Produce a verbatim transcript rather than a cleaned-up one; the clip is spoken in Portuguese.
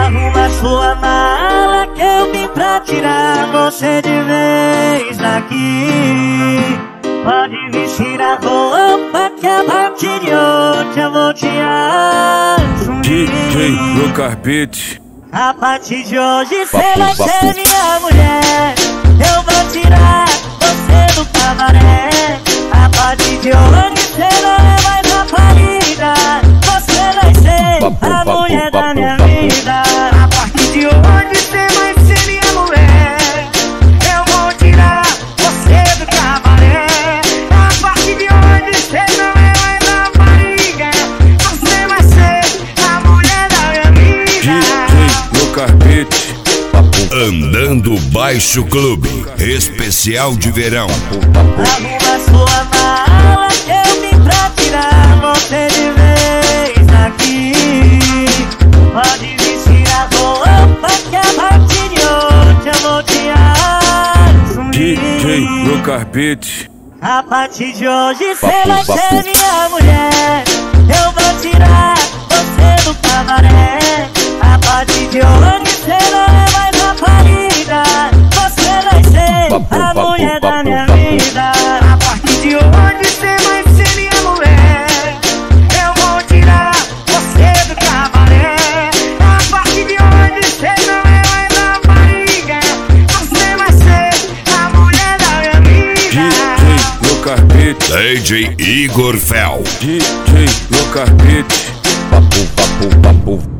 Arruma sua mala que eu vim pra tirar você de vez daqui. Pode vestir a roupa que a partir de hoje eu vou te assumir. D J Lucas Beats. A partir de hoje cê vai ser minha mulher. Eu vou tirar você do cabaré. A partir de hoje cê não é mais rapariga. Você vai ser a mulher da minha vida. A partir de hoje cê vai ser minha mulher. Eu vou tirar você do cabaré. A partir de hoje cê não é mais rapariga. Você vai ser a mulher da minha vida. D J Lucas Beats. Andando Baixo Clube, especial de verão. Arruma sua mala que eu vim pra tirar você de vez daqui. Pode vestir a roupa que a partir de hoje eu vou te assumir. D J Lucas Beats. A partir de hoje cê vai ser minha mulher. Eu vou tirar você do cabaré. A partir de hoje cê não é mais rapariga. Você vai ser a mulher da minha vida. A partir de hoje cê vai ser minha mulher. Eu vou tirar você do cabaré. A partir de hoje cê não é mais rapariga. Você vai ser a mulher da minha vida. D J Lucas Beats. D J Igor Fel. D J Lucas Beats. Papo, papo, papo.